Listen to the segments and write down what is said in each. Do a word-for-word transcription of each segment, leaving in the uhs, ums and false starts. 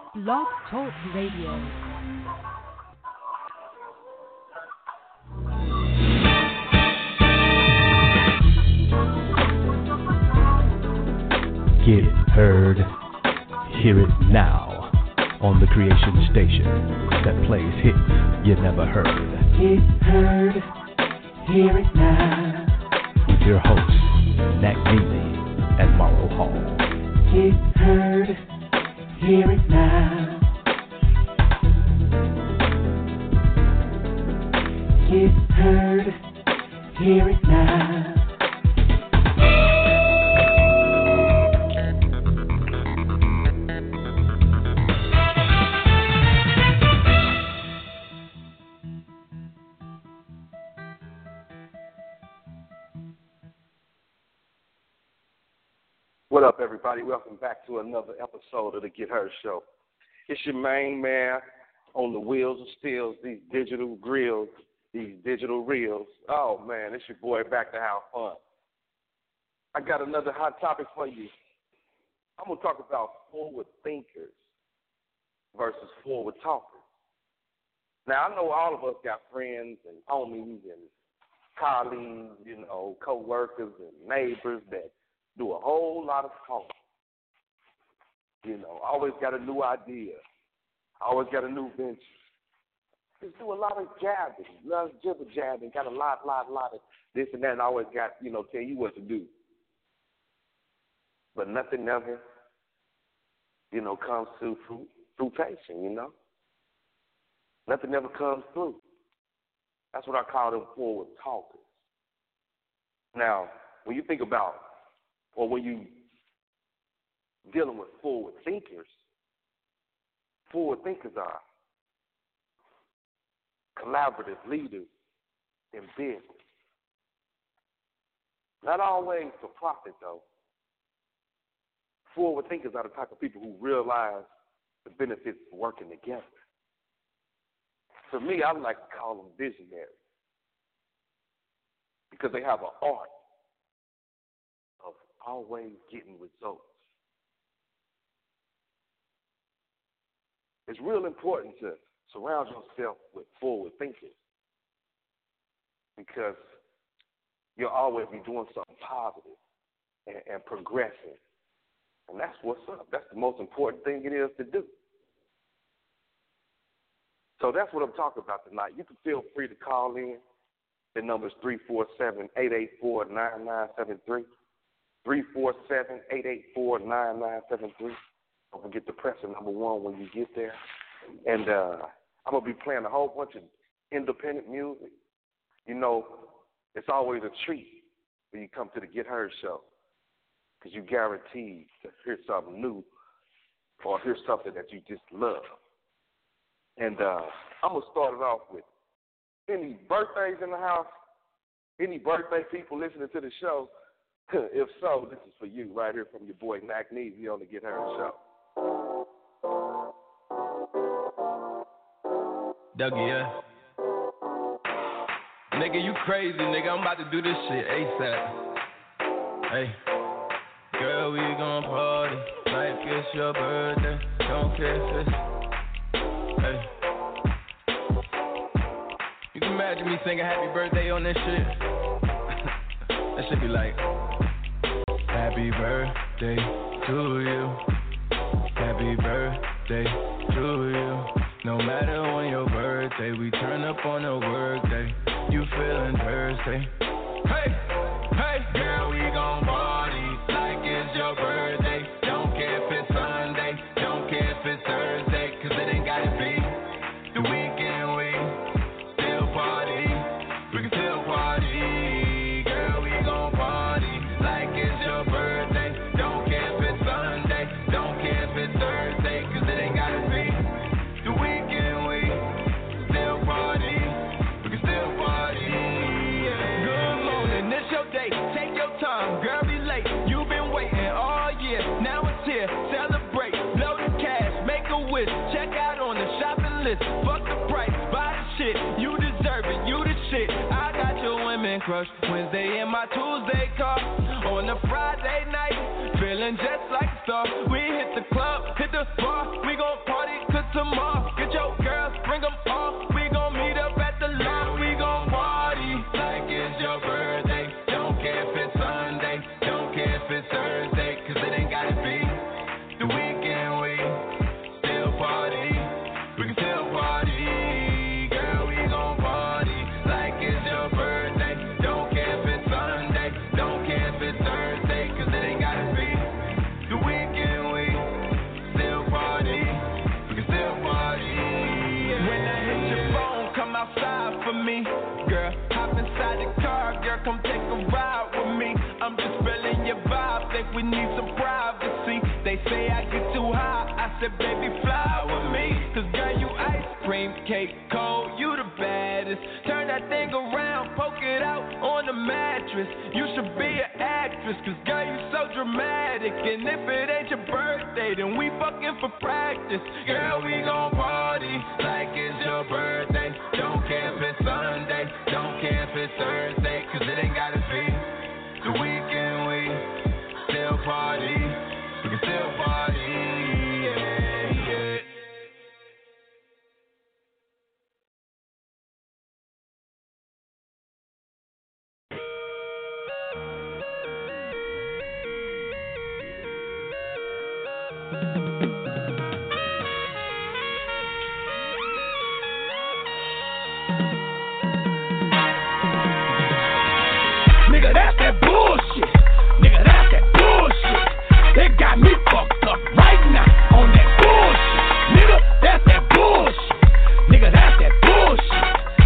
Blog Talk Radio. Get heard, hear it now on the Creation Station that plays hits you never heard. Get heard, hear it now. With your hosts, Nat Neely and Morrow Hall. Get heard, hear it now. Get heard, hear it now. What up, everybody? Welcome back to another episode of the Get Heard Show. It's your main man on the wheels of steel, these digital grills, these digital reels. Oh, man, it's your boy back to have fun. I got another hot topic for you. I'm going to talk about forward thinkers versus forward talkers. Now, I know all of us got friends and homies and colleagues, you know, co-workers and neighbors that do a whole lot of talking. You know, always got a new idea. Always got a new venture. Just do a lot of jabbing, a lot of jibber jabbing, got a lot, lot, lot of this and that, and always got, you know, tell you what to do. But nothing ever, you know, comes to fruit, fruitation, you know. Nothing ever comes through. That's what I call them forward talkers. Now, when you think about or when you dealing with forward thinkers, forward thinkers are collaborative leaders in business. Not always for profit, though. Forward thinkers are the type of people who realize the benefits of working together. For me, I like to call them visionaries because they have an art of always getting results. It's real important to surround yourself with forward thinkers because you'll always be doing something positive and, and progressing. And that's what's up. That's the most important thing it is to do. So that's what I'm talking about tonight. You can feel free to call in. The number is three four seven, eight eight four, nine nine seven three. three four seven, eight eight four, nine nine seven three. Don't forget to press the number one when you get there. And uh, I'm going to be playing a whole bunch of independent music. You know, it's always a treat when you come to the Get Heard Show because you guaranteed to hear something new or hear something that you just love. And uh, I'm going to start it off with any birthdays in the house, any birthday people listening to the show. If so, this is for you right here from your boy Mac Neezy on the Get Heard Show. Dougie, yeah. Nigga, you crazy, nigga. I'm about to do this shit ASAP. Hey, girl, we gon' party like it's your birthday. Don't care if it's... Hey. You can imagine me singing happy birthday on this shit. That should be like... Happy birthday to you. Happy birthday to you. No matter when your birthday, we turn up on a work day. You feeling thirsty? Hey, hey, girl, we gon' party like it's your birthday. Don't care if it's Sunday, don't care if it's Thursday, cause it ain't gotta be the weekend. We still party, we can still party. Girl, we gon' party like it's your birthday. Don't care if it's Sunday, don't care if it's Thursday, cause it ain't gotta be the weekend. We still party, we can still party. Yeah. Good morning, it's your day. Take your time, girl, be late. You've been waiting all year, now it's here. Celebrate, blow the cash, make a wish. Check out on the shopping list. Fuck the price, buy the shit. You deserve it, you the shit. I got your women crush. Wednesday in my Tuesday car. On a Friday night, feeling just like a star. We hit the club, hit the bar. We gon' party outside for me. Girl, hop inside the car, girl, come take a ride with me. I'm just feeling your vibe, think we need some privacy. They say I get too high, I said baby fly with me. Cause girl, you ice cream, cake, cold, you the baddest. Turn that thing around, poke it out on the mattress. You should be an actress, cause girl, you so dramatic. And if it ain't your birthday, then we fucking for practice. Girl, we gon' party like it's your birthday. Don't care if it's Sunday, don't care if it's Thursday, cause it ain't gotta be the weekend. We still party, we can still party, yeah, yeah. Nigga, that's that bullshit. Nigga, that's that bullshit. They got me fucked up right now on that bullshit. Nigga, that's that bullshit. Nigga, that's that bullshit.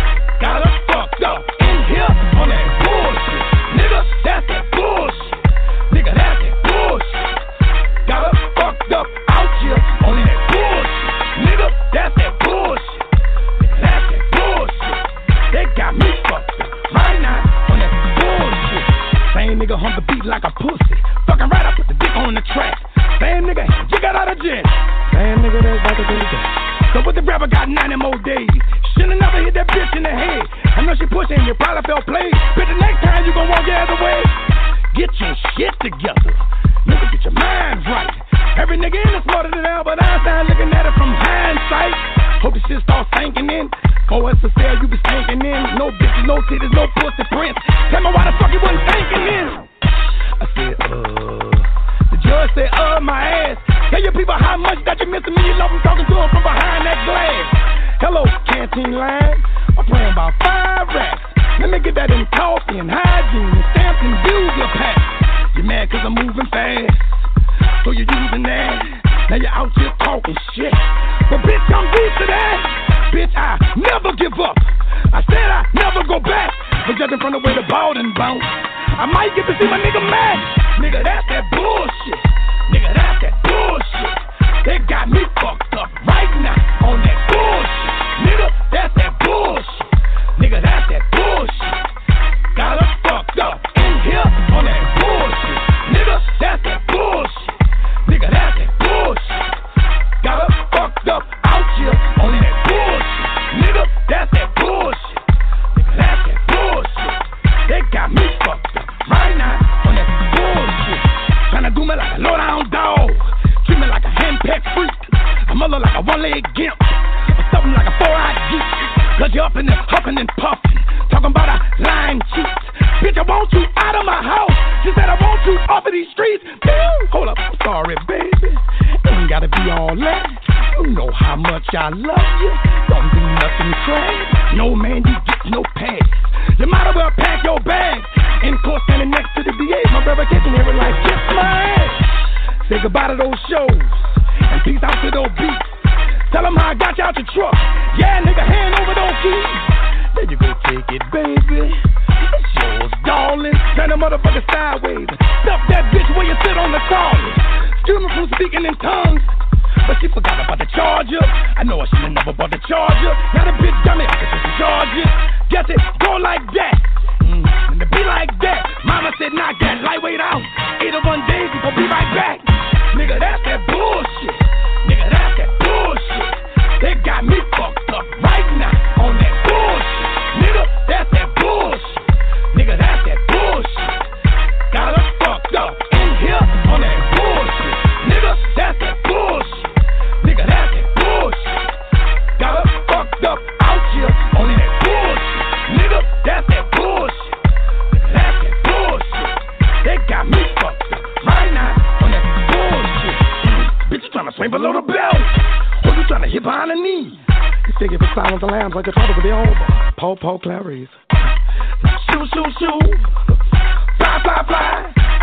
Got us fucked up in here on that bullshit. Nigga, that's that bullshit. Nigga, that's that bullshit. Got us fucked up out here on that bullshit. Nigga, that's that bullshit. Nigga, that's that bullshit. They got me fucked up right now on that bullshit. Same nigga hump the beat like a pussy. Fucking right, I put the dick on the track. Same nigga, you got out of jail. Same nigga that's about to do that. So what the rapper got ninety more days. Should've never hit that bitch in the head. I know she pushing, you probably felt played. But the next time you gon' walk the other way. Get your shit together. Nigga, get your mind right. Every nigga in is smarter than Albert Einstein, looking at it from hindsight. Hope this shit starts sinking in. For us to sell, you be sinking in. No bitches, no titties, no pussy prints. Tell me why the fuck you wasn't thinking in. I said, uh, the judge said, uh, my ass. Tell your people how much that you missing me. You love them talking to them from behind that glass. Hello, canteen line. I'm praying about five racks. Let me get that in coffee and hygiene and stamps and bugler packs. You mad cause I'm moving fast, so you're using that. Now you're out here talking shit. But bitch, I'm used to that. Bitch, I never give up. I said I never go back. But judging from the way the ball done bounce, I might get to see my nigga mad. Nigga, that's that bullshit. Nigga, that's that bullshit. They got me fucked up right now on that bullshit. Nigga, that's that bullshit. Nigga, that's that bullshit. Got us fucked up in here on that bullshit. Nigga, that's that bullshit. Nigga, that's that bullshit. Got us fucked up out here on that bullshit. Nigga, that's that bullshit. Nigga, that's that bullshit. They got me fucked up right now on that bullshit. Tryna do me like a low-down dog. Treat me like a hand-packed freak. I'm a like a one-leg gimp. Or something like a four-eyed geek. Cause you're up in there huffing and puffing. Talking about a lying cheat. Bitch, I want you out of my house. She said I want you off of these streets. Hold up, I'm sorry, baby. Ain't gotta be all that. You know how much I love you. Don't do nothing crazy. No man, you get no pass. You might as well pack your bags. In court, standing next to the D A. My brother catching every like kiss my ass. Say goodbye to those shows and peace out to those beats. Tell them how I got you out your truck. Yeah, nigga, hand over those keys. There you go, take it, baby. It's yours, darling. Turn the motherfucker sideways. Stuff that bitch where you sit on the toilet. Excuse me from speaking in tongues, but she forgot about the charger. I know I should've never bought the charger. Now the bitch got me, I can take the charges. Guess it, go like that. Mm, and to be like that. Mama said knock that lightweight out. Eight of one days, we gon' be right back. Nigga, that's that bullshit. Nigga, that's that bullshit. They got me fucked up right now on that bullshit. Nigga, that's that bullshit. Nigga, that's that bullshit. Got us fucked up in here on that bullshit. Nigga, that's that bullshit. Nigga, that's that bullshit. Got us fucked up out here on that bullshit. Nigga, that's that bullshit. Nigga, that's that bullshit. They got me fucked up right now on that bullshit. Mm, bitch, you tryna swing below the belt. Or you tryna hit behind the knee. You think if it's silence the lambs like the trouble could be over. Paul, Paul, Clarice. Shoo, shoo, shoo. Fly, fly, fly.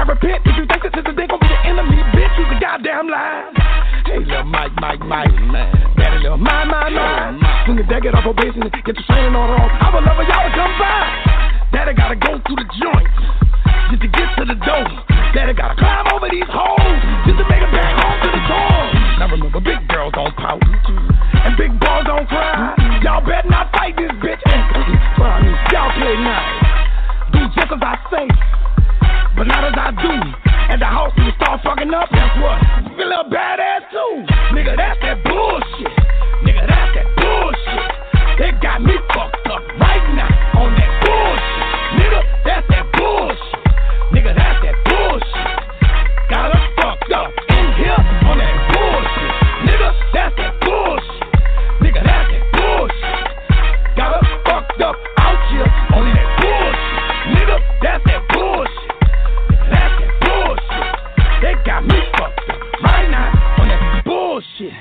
repent. If you think this is the thing gonna be the enemy, bitch, you the goddamn lie. Hey, little Mike, Mike, Mike, man. Daddy, little my, my, my. When you deck it off a base and get your training order off, I would love for y'all to come by. Daddy gotta go through the joints just to get to the door. Daddy gotta climb over these holes just to make it back home to the door. Now remember, big girls don't pout and big boys don't cry. Y'all better not fight this bitch. Y'all play nice, do just as I say, but not as I do. At the house, when you start fucking up, guess what? You feel a little badass too. Nigga, that's that bullshit. Nigga, that's that bullshit. They got me fucked up right now on that bullshit. Nigga, that's that bullshit. Nigga, that's that bullshit. Got us fucked up in here on that bullshit. Nigga, that's that bullshit. Nigga, that's that bullshit. Got us fucked up out here on that bullshit. Nigga, that's that bullshit. That's that bullshit. They got me fucked up right now on that bullshit.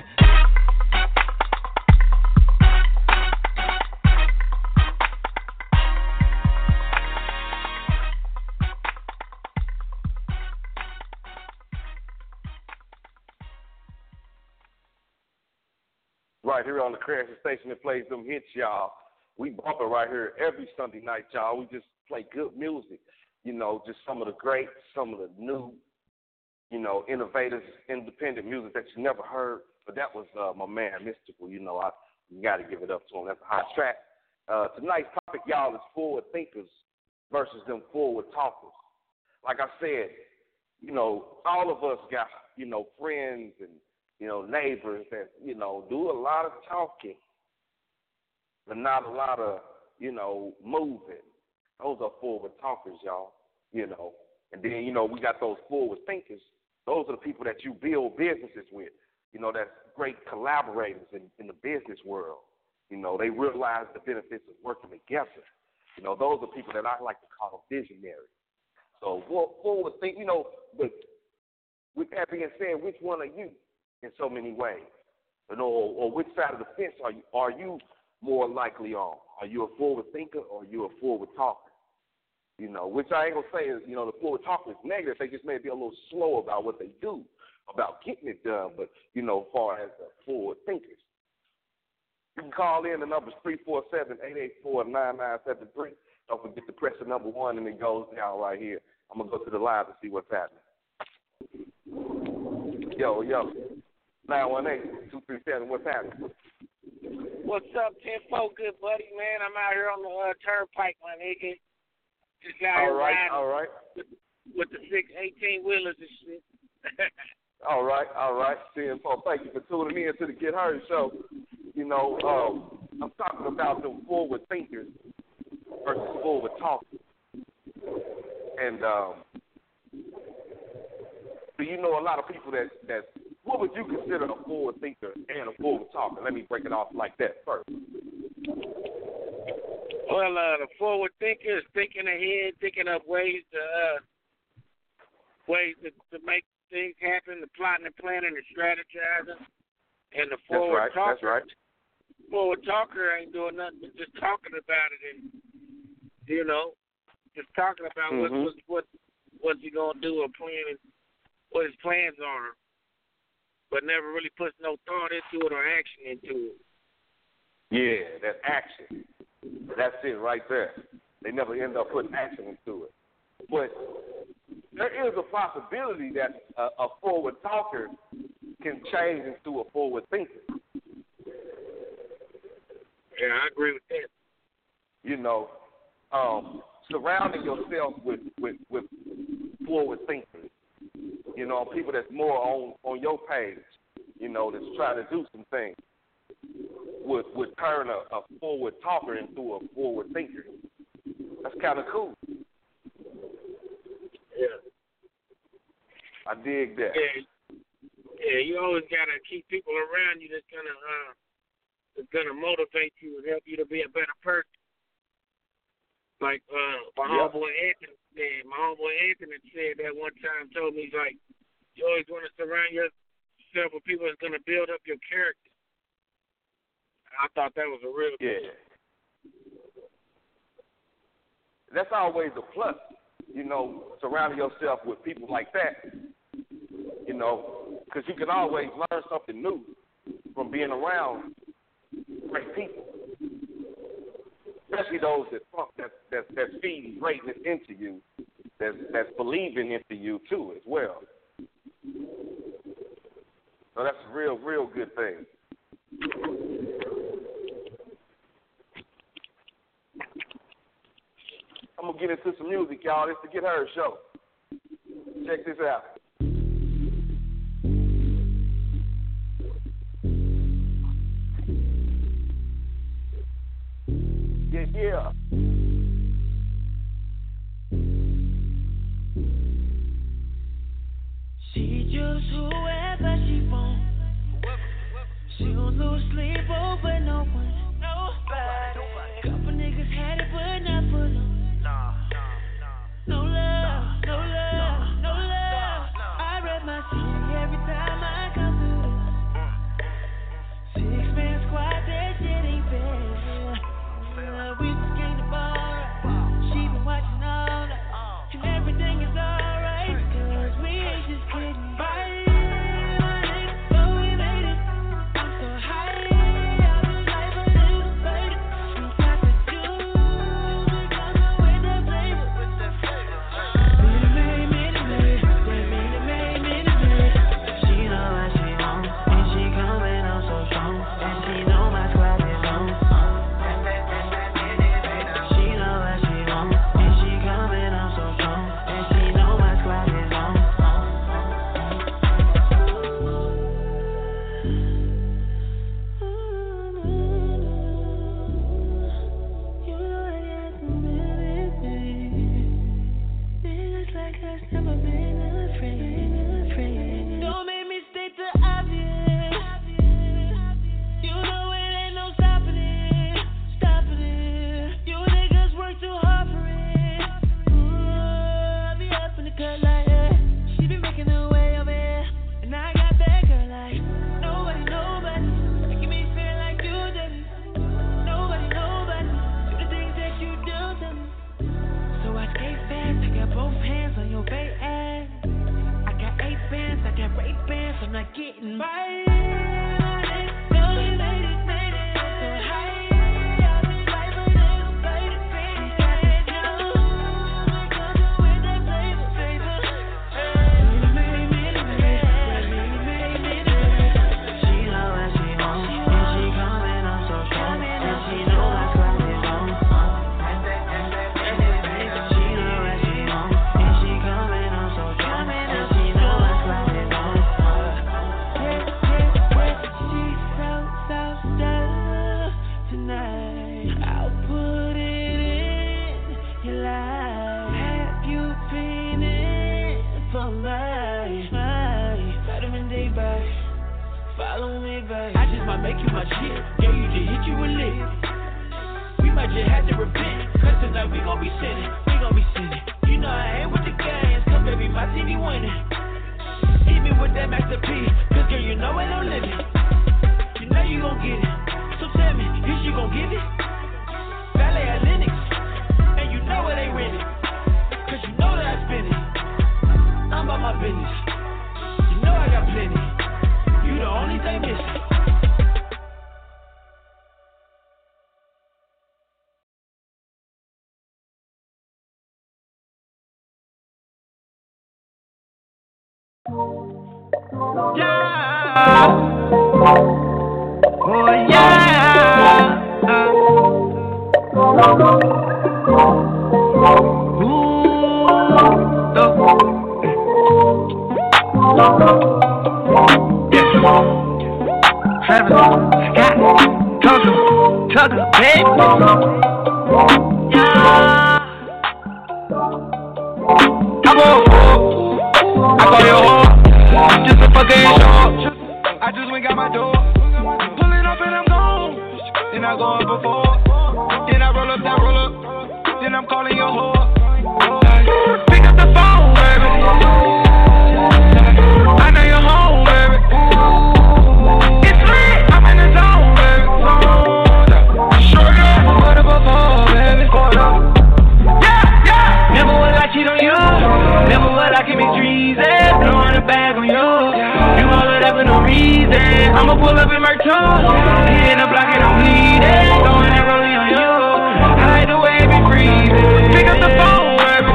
Right here on the Creation Station that plays them hits, y'all. We bump it right here every Sunday night, y'all. We just play good music. You know, just some of the great, some of the new, you know, innovators, independent music that you never heard. But that was uh, my man, Mystical. You know, I got to give it up to him. That's a hot track. Uh, tonight's topic, y'all, is forward thinkers versus them forward talkers. Like I said, you know, all of us got, you know, friends and, you know, neighbors that, you know, do a lot of talking, but not a lot of, you know, moving. Those are forward talkers, y'all, you know. And then, you know, we got those forward thinkers. Those are the people that you build businesses with. You know, that's great collaborators in, in the business world. You know, they realize the benefits of working together. You know, those are people that I like to call visionaries. So forward think, you know, but with that being said, which one are you in so many ways? You know, or, or which side of the fence are you are you more likely on? Are you a forward thinker or are you a forward talker? You know, which I ain't gonna say is, you know, the forward talker is negative. They just may be a little slow about what they do, about getting it done. But, you know, as far as the forward thinkers. You can call in. The number's three four seven, eight eight four, nine nine seven three. Don't forget to press the number one, and it goes down right here. I'm going to go to the live and see what's happening. Yo, yo. nine one eight, two three seven, what's happening? What's up, ten four, good buddy, man? I'm out here on the uh, turnpike, my nigga. Just out here all right, riding all right. With, with the six eighteen-wheelers and shit. all right, all right. ten four, thank you for tuning in to the Get Heard Show. You know, um, I'm talking about the forward thinkers versus forward talkers. And um, so you know a lot of people that, that, what would you consider a forward thinker and a forward talker? Let me break it off like that first. Well, uh, the forward thinker is thinking ahead, thinking up ways to uh, ways to, to make things happen, the plotting and planning and strategizing. And the forward that's right, talker, that's right. forward talker ain't doing nothing but just talking about it, and you know, just talking about mm-hmm. what what what's he gonna do or planning, what his plans are, but never really puts no thought into it or action into it. Yeah, that action. That's it right there. They never end up putting action into it. But there is a possibility that a, a forward talker can change into a forward thinker. Yeah, I agree with that. You know, um, surrounding yourself with, with, with forward thinkers. You know, people that's more on, on your page, you know, that's trying to do some things, would, would turn a, a forward talker into a forward thinker. That's kind of cool. Yeah. I dig that. Yeah, yeah. You always gotta keep people around you that's gonna uh, that's gonna motivate you and help you to be a better person. Like uh, my yep. homeboy Anthony said. My homeboy Anthony said that one time. Told me, he's like, you always want to surround yourself with people that's gonna build up your character. I thought that was a real yeah. That's always a plus you know, surrounding yourself with people like that, you know, because you can always learn something new from being around great people, especially those that that that that's feeding greatness into you, that's that's believing into you too as well. So that's a real, real good thing. I'm gonna get into some music, y'all. This is the Get Heard Show. Check this out. Yeah, yeah. She choose whoever she wants. She'll lose sleep over no one. Nobody. Couple niggas had it, but not for long. No love, no love, no love. I read my city every time I come through. Six man squad, that shit ain't fair. We just came to bar. She been watching all night, and everything is alright. Cause we ain't just kidding. Bye. Cheat on you. I'ma pull up in my tongue. Hitting the block and I'm bleeding. Throwing that rollie on you. I like the way it be breathing. Pick up the phone, baby.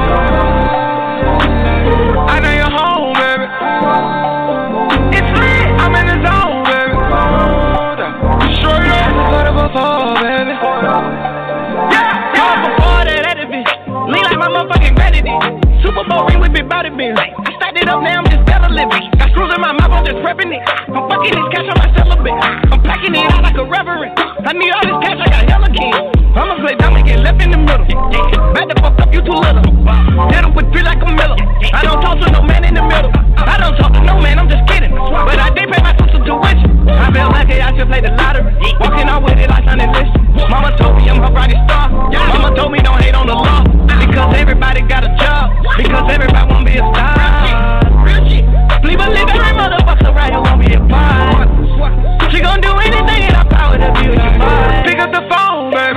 I know you're home, baby. It's lit. I'm in the zone, baby. Straight up. What up before, baby? Yeah, yeah. Before that, that bitch. Lean like my motherfucking granddaddy. Super Bowl ring with big body bitch. I stacked it up, now I'm just better living. Got screws in my mouth, I'm just prepping it. I'm fucking this cash on my celibate. I'm packing it out like a reverend. I need all this cash, I got hella kids. I'ma play dumb and get left in the middle. Back the fuck up, you too little. Hit him with three like a Miller. I don't talk to no man in the middle. I don't talk to no man, I'm just kidding. But I did pay my sister tuition. I feel like I should play the lottery. Walking out with it like Sunday list. Mama told me I'm her brightest star. Mama told me don't hate on the law. Because everybody got a job. Because everybody wanna be a star. Please believe every motherfucker right here won't be a part. She gon' do anything in her power to be with you. Pick up the phone, baby.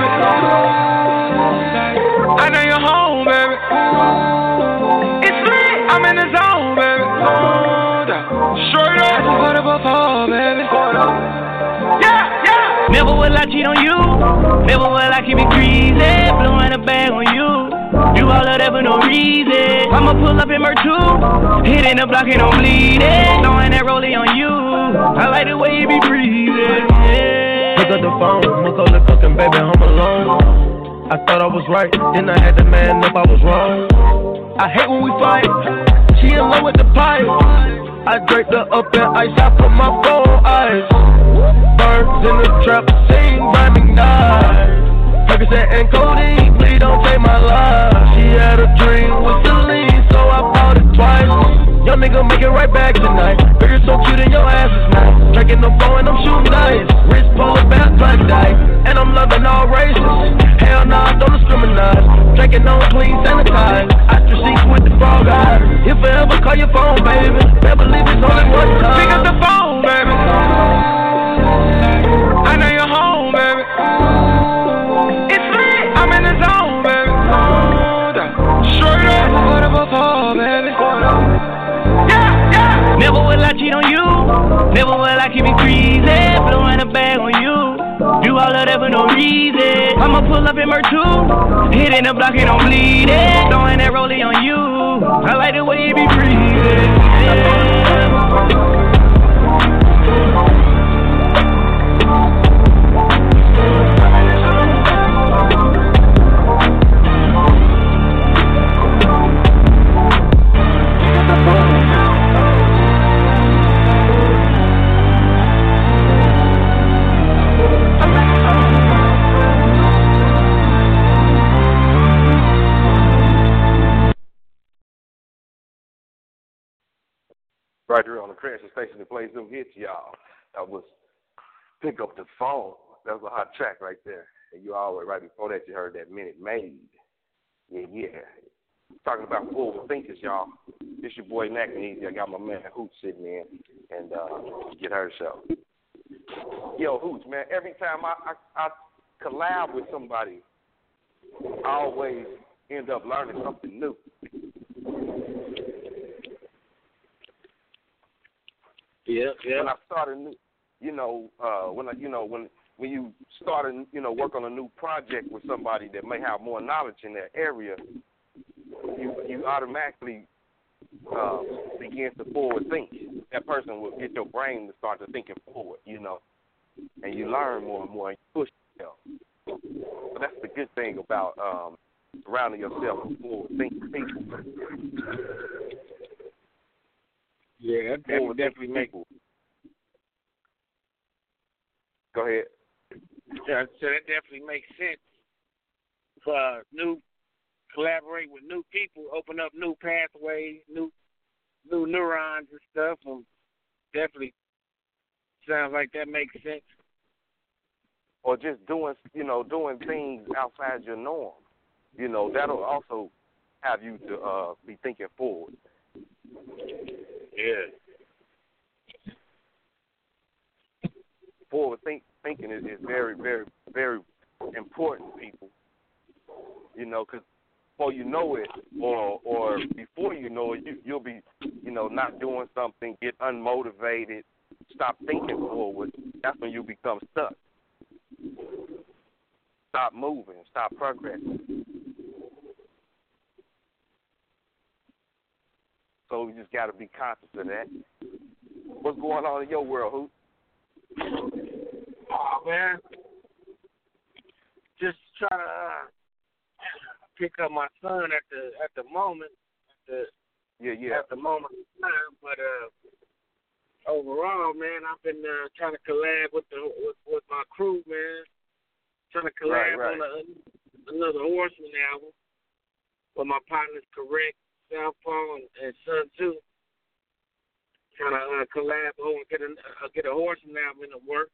I know you're home, baby. It's lit. I'm in the zone, baby. Straight up. What up before, baby? Yeah, yeah. Never will I cheat on you. Never will I keep it greasy. Blowing a bag on you. You all of that for no reason. I'ma pull up in my tube. Hitting the block and I'm bleeding. Throwing that rollie on you. I like the way you be breathing. Yeah. Pick up the phone. I'ma call the fucking baby home alone. I thought I was right. Then I had to man up I was wrong. I hate when we fight. She in love with the pipe. I draped her up in ice. I put my phone ice. Birds in the trap. Sing rhyming knives. Percocet and codeine, please don't take my life. She had a dream with Celine, so I bought it twice. Young nigga make it right back tonight. Girl, you're so cute and your ass is nice. Drinking the phone and I'm shooting dice. Wrist polar bear black die. And I'm loving all races. Hell nah, don't discriminate. Drinking on clean, sanitized. After seats with the frog eyes. If I ever call your phone, baby, never leave it's only one time. Pick up the phone, baby. I know you're home, baby. I'm in the zone, baby. Straight up. What up before, baby? Yeah, yeah. Never will I cheat on you. Never will I keep it greasy. Blowing a bag on you. Do all of that for no reason. I'ma pull up in my tube. Hitting the block and I'm bleeding. Throwing that rollie on you. I like the way you be breathing. Yeah. Right here on the Creation Station that plays them hits, y'all. That was Pick Up the Phone. That was a hot track right there. And you always, right before that, you heard that Minute Maid. Yeah, yeah. Talking about forward thinkers, y'all. This your boy Knack and Easy. I got my man Hoots sitting in and uh, get her show. Yo, Hoots, man, every time I, I, I collab with somebody, I always end up learning something new. Yeah, yeah. When I started, you know, uh, when I, you know, when when you start, you know, work on a new project with somebody that may have more knowledge in that area, you you automatically uh, begin to forward think. That person will get your brain to start to thinking forward, you know, and you learn more and more and you push yourself. So that's the good thing about um, surrounding yourself with forward thinking people. Yeah, that definitely, definitely makes. Go ahead. Yeah, so that definitely makes sense. For uh, new, collaborate with new people, open up new pathways, new, new neurons and stuff. And definitely sounds like that makes sense. Or just doing, you know, doing things outside your norm. You know, that'll also have you to uh, be thinking forward. Yeah. Forward think, thinking is, is very, very, very important, people. You know, because before you know it, or or before you know it, you, you'll be, you know, not doing something, get unmotivated, stop thinking forward, that's when you become stuck. Stop moving, stop progressing. So we just got to be conscious of that. What's going on in your world, Hoop? Oh, man. Just trying to uh, pick up my son at the at the moment. At the, yeah, yeah. At the moment in time. But uh, overall, man, I've been uh, trying to collab with the with, with my crew, man. Trying to collab right, right. on a, another Horseman album with my partners, Correct, Southpaw, and, and Sun Tzu. Trying to uh, collab on get a uh, get a Horseman album in the works.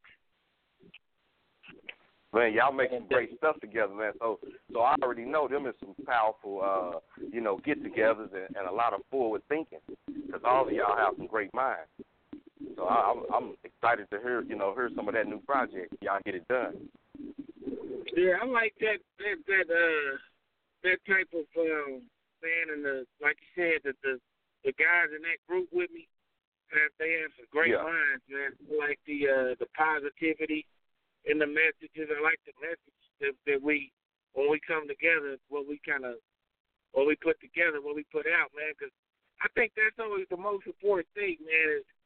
Man, y'all make some great stuff together, man. So, so I already know them is some powerful, uh, you know, get-togethers and, and a lot of forward thinking. Because all of y'all have some great minds. So I, I'm, I'm excited to hear, you know, hear some of that new project. Y'all get it done. Yeah, I like that that that uh that type of um, man, and the like you said, that the the guys in that group with me, that they have some great yeah. minds, man. I like the uh, the positivity in the messages. I like the message that, that we, when we come together, what we kind of, what we put together, what we put out, man. Because I think that's always the most important thing, man. Is,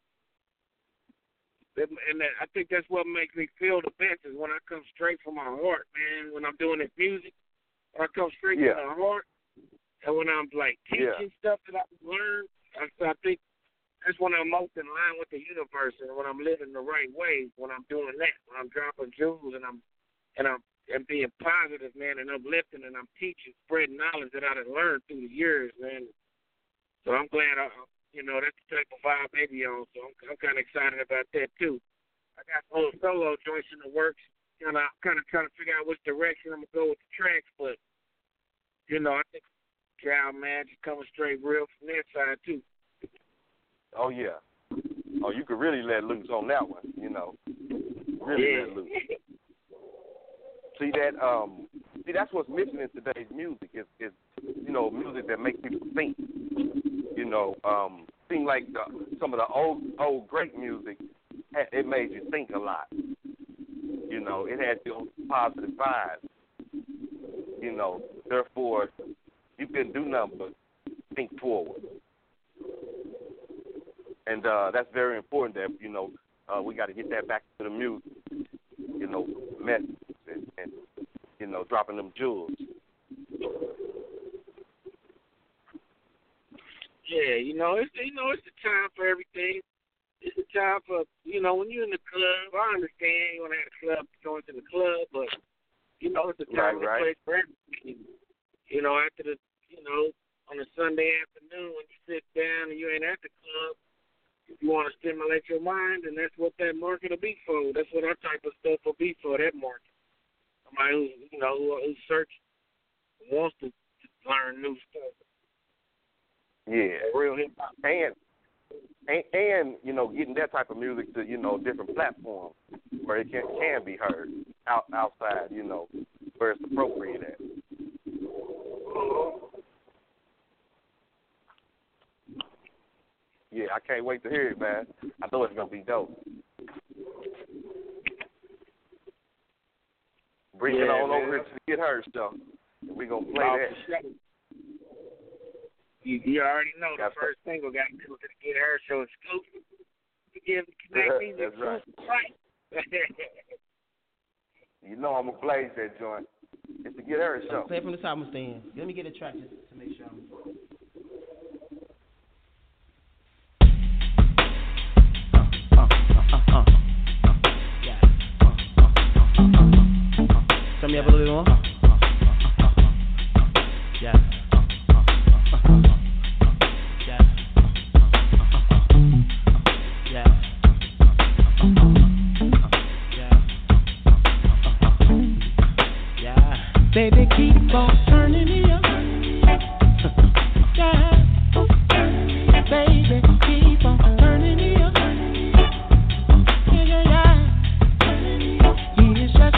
and I think that's what makes me feel the best is when I come straight from my heart, man. When I'm doing this music, when I come straight yeah. from my heart, and when I'm like teaching yeah. stuff that I've learned, I, I think that's when I'm most in line with the universe, and when I'm living the right way. When I'm doing that, when I'm dropping jewels, and I'm and I'm and being positive, man, and uplifting, and I'm teaching, spreading knowledge that I've learned through the years, man. So I'm glad I. You know, that's the type of vibe they be on, so I'm, I'm kind of excited about that, too. I got some little solo joints in the works, and I'm kind of trying to figure out which direction I'm going to go with the tracks, but, you know, I think Child Man just coming straight real from that side, too. Oh, yeah. Oh, you could really let loose on that one, you know. Really yeah. let loose. See, that, um, see, that's what's missing in today's music is, is you know, music that makes people think. You know, um, seemed like the, some of the old, old great music, it made you think a lot. You know, it had those positive vibes. You know, therefore, you couldn't do nothing but think forward. And uh, that's very important that, you know, uh, we got to get that back to the music. You know, messages and, and, you know, dropping them jewels. Yeah, you know, it's you know, it's the time for everything. It's the time for, you know, when you're in the club, I understand you want to have a club going to the club, but, you know, it's the time right, and right. place for everything. You know, after the, you know, on a Sunday afternoon when you sit down and you ain't at the club, if you want to stimulate your mind, then that's what that market will be for. That's what our type of stuff will be for, that market. Somebody who's, you know, who, who's searching, wants to, to learn new stuff. Yeah, real hip hop, and, and and you know, getting that type of music to, you know, different platforms where it can can be heard out outside, you know, where it's appropriate at. Yeah, I can't wait to hear it, man. I know it's gonna be dope. Bring yeah, it on man. over here to the Get Heard stuff. We gonna play oh, that. You, you already know the That's first single got to go to the Get Her Show exclusive. You give Connect me the right. right. You know I'm gonna blaze that joint. It's the Get Her Show. Play it from the top, I'm staying. Let me get a track just to make sure I'm. Turn me up a little bit more. Yeah. Yeah. Yeah. Yeah. Yeah. Baby, keep on turning me up. Yeah. Baby, keep on turning me up. Yeah, yeah, yeah. It's just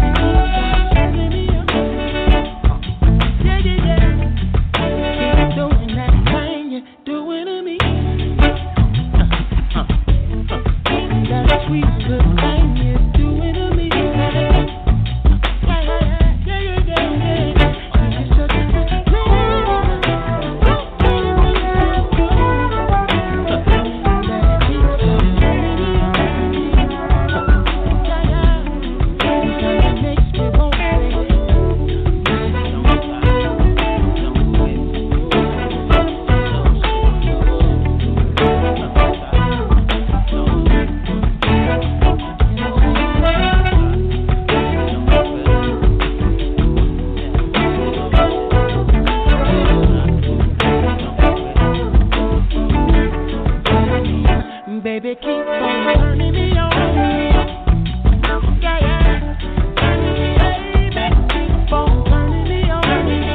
do baby, keep on turning me on. Yeah, yeah. Baby, keep on turning me on.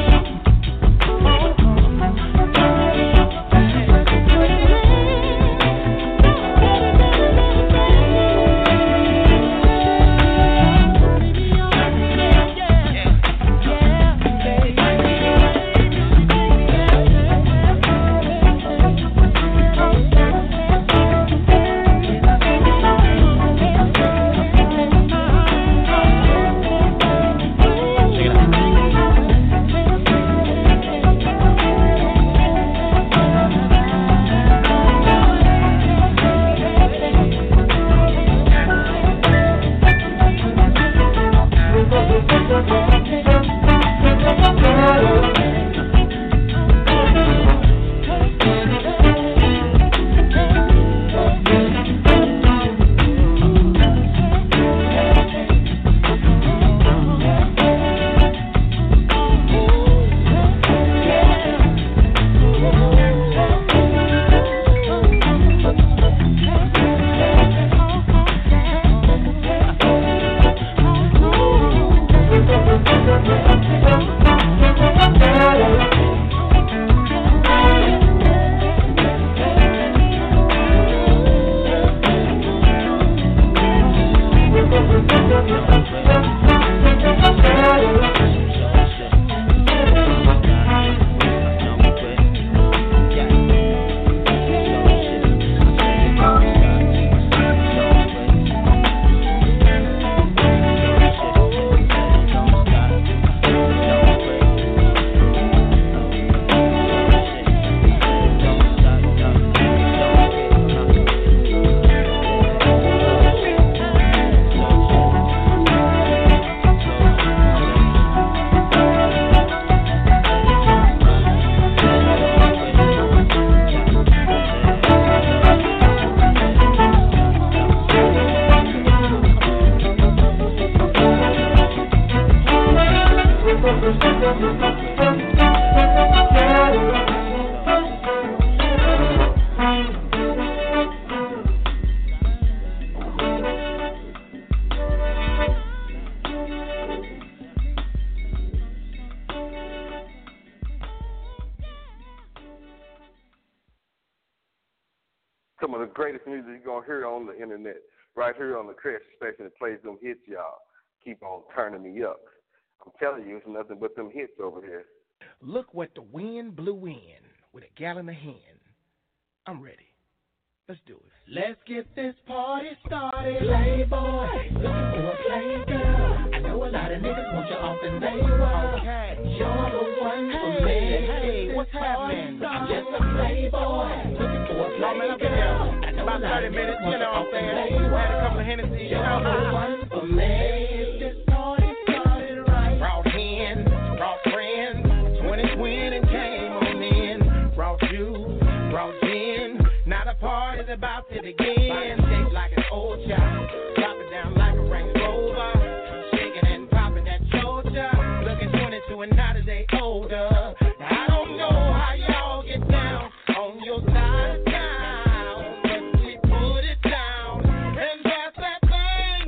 Some of the greatest music you're going to hear on the internet, right here on the Creation Station that plays them hits, y'all. Keep on turning me up. I'm telling you, it's nothing but them hits over here. Look what the wind blew in with a gallon of hand. I'm ready. Let's do it. Let's get this party started. Playboy, looking for a play girl. I know a lot of niggas want you off and they were. Okay. You're the one for me. Hey, what's happening? I'm just a playboy, looking for a play girl. I know About thirty minutes, you know what I'm saying? Had a couple of Hennessy, you You're know. the one for me. If this party started right. Brought hands, brought friends, twenty twenty came on in. Brought you, brought gin. Now the party's about to begin. Shake like an old child, drop it down like a Range Rover. Shaking and popping that Georgia. Looking twenty-two and not a day older. Now I don't know how y'all get down on your side of town, but we put it down and pass that thing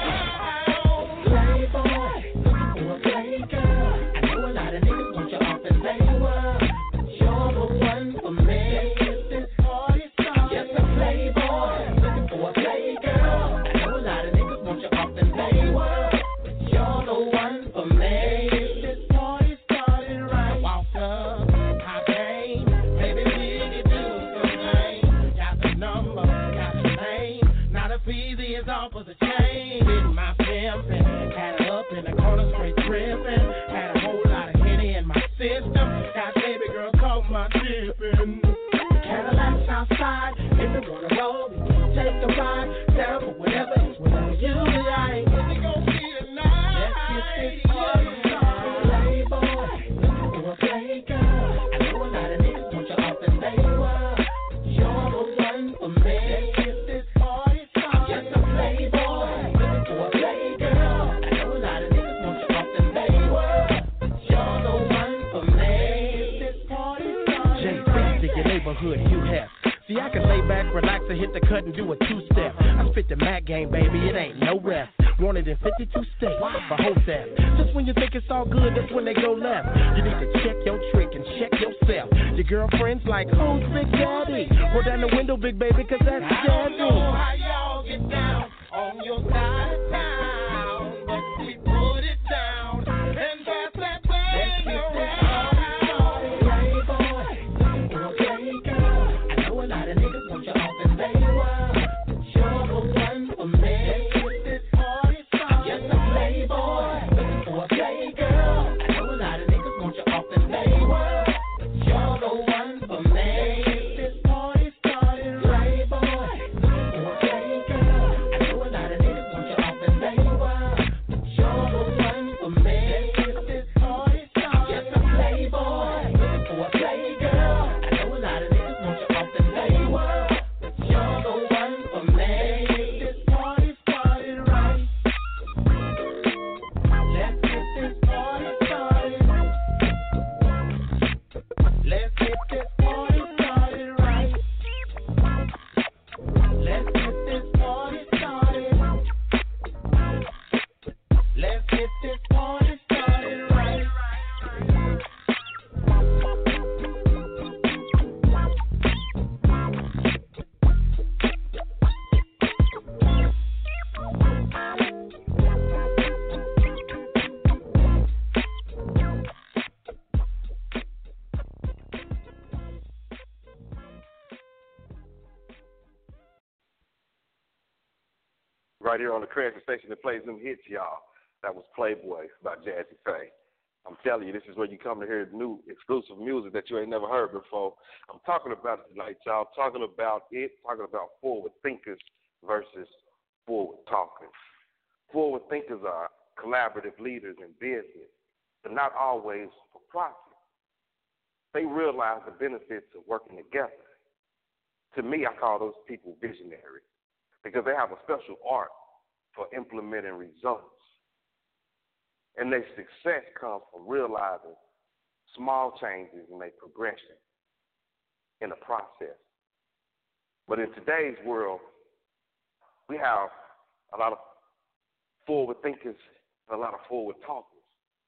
around. Playboy, looking for a play girl. I know a lot of niggas want you off and they were. You're the one for me. If this party started, just a playboy, looking for a play girl. I know a lot of niggas want you off and they were. You're the one for me. If this party started right. Walked up, high game, baby, did you do something? Got the number, got the name. Now the feezy is off of the chain. Did my pimpin', had her up in the corner straight trippin'. Had a whole lot of Henny in my system. Got baby girl caught my dippin'. Cadillacs outside, if you wanna roll, we can take a ride. Set up or whatever, it's whatever you like. We gon' see tonight. Let's get this party started. Playboy, looking for a play girl. I know a lot of niggas want you off and they were. You're the one for me. Let's get this party started. Just a playboy, looking for a play girl. I know a lot of niggas want you off and they were. You're the one for me. If this party started J right. to your neighborhood, you have See, I can lay back, relax, and hit the cut and do a two-step. I spit the Mac game, baby, it ain't no rest. Wanted in fifty-two states for wholesale. Just when you think it's all good, that's when they go left. You need to check your trick and check yourself. Your girlfriend's like, who's Big Daddy? Roll down the window, big baby, cause that's I don't know how y'all get down on your side of town, but we put it down and pass that thing around. Playboy, looking for a play girl. I know a lot of niggas want you off in Bayworld, but you're the one for me. This party started. Yes, a playboy, looking for a play girl. I know a lot of niggas want you off in Bayworld, but you're the one for me. This party started. Playboy, looking for a play girl. I know a lot of niggas want you off in Bayworld, but you're the one for me. This party started. Yes, a playboy, looking for a play girl. I know a lot of niggas want you off in Bayworld, but you're the one for me. This party started right. Let's get this party started. Let's get this party started right. Let's get this party started. Let's get this party started right. Right here on the creation station that plays them hits, y'all. That was Playboy by Jazzy Faye. I'm telling you, this is where you come to hear new exclusive music that you ain't never heard before. I'm talking about it tonight, y'all. Talking about it, talking about forward thinkers versus forward talkers. Forward thinkers are collaborative leaders in business, but not always for profit. They realize the benefits of working together. To me, I call those people visionaries because they have a special art for implementing results. And their success comes from realizing small changes in their progression in the process. But in today's world, we have a lot of forward thinkers and a lot of forward talkers.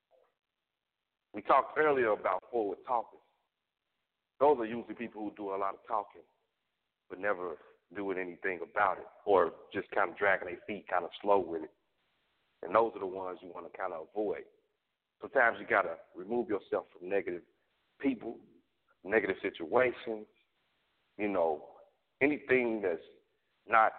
We talked earlier about forward talkers. Those are usually people who do a lot of talking but never doing anything about it, or just kind of dragging their feet kind of slow with it. And those are the ones you want to kind of avoid. Sometimes you got to remove yourself from negative people, negative situations, you know, anything that's not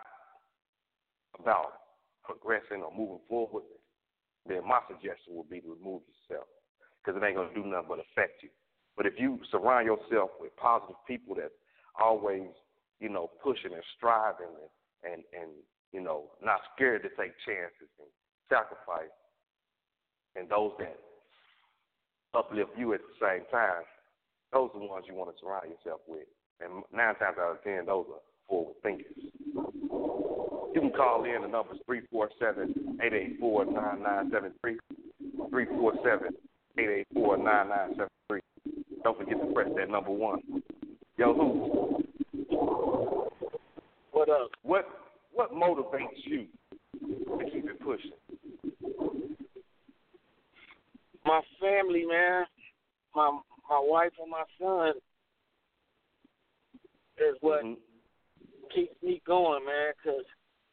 about progressing or moving forward. Then my suggestion would be to remove yourself because it ain't going to do nothing but affect you. But if you surround yourself with positive people that always, you know, pushing and striving and, and, and, you know, not scared to take chances and sacrifice, and those that uplift you at the same time, those are the ones you want to surround yourself with. And nine times out of ten, those are forward thinkers. You can call in. The number is three four seven, eight eight four, nine nine seven three, three four seven, eight eight four, nine nine seven three. Don't forget to press that number one. Yo, who? What up? What what motivates you to keep it pushing? My family, man. My my wife and my son is what mm-hmm. keeps me going, man, because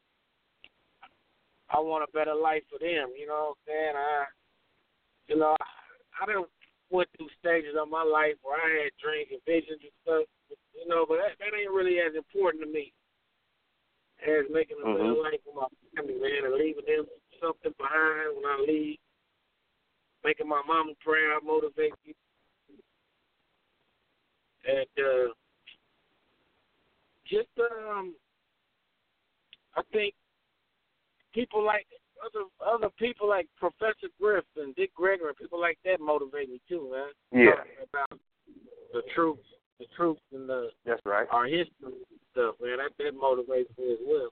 I want a better life for them, you know what I'm saying? I, you know, I, I done went through stages of my life where I had dreams and visions and stuff, you know, but that, that ain't really as important to me as making a mm-hmm. better life for my family, man, and leaving them something behind when I leave. Making my mama proud, motivate me. And uh, just, um, I think people like, other other people like Professor Griff and Dick Gregory, people like that motivate me too, man. Yeah. Talking about the truth, the truth and the That's right. our history and stuff, man. That, that motivates me as well.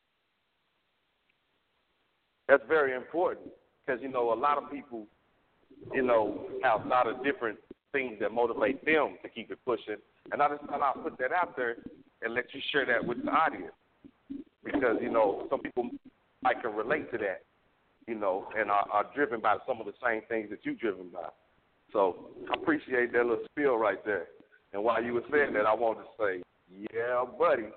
That's very important because, you know, a lot of people, you know, have a lot of different things that motivate them to keep it pushing. And I just thought I'd put that out there and let you share that with the audience. Because, you know, some people might can relate to that, you know, and are, are driven by some of the same things that you're driven by. So I appreciate that little spiel right there. And while you were saying that, I wanted to say, yeah, buddy.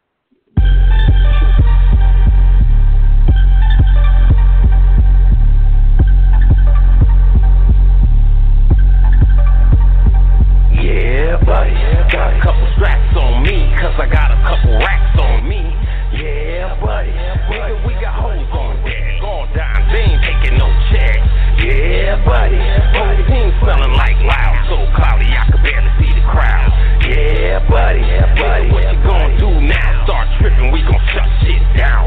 Yeah, buddy, got a couple straps on me, cause I got a couple racks on me. Yeah, buddy, nigga, we got hoes on deck, all dimes, they ain't taking no checks. Yeah, buddy, whole team smelling like loud, so cloudy I could barely see the crowd. Yeah, buddy, buddy, what you gonna do now? Start tripping, we gon' shut shit down.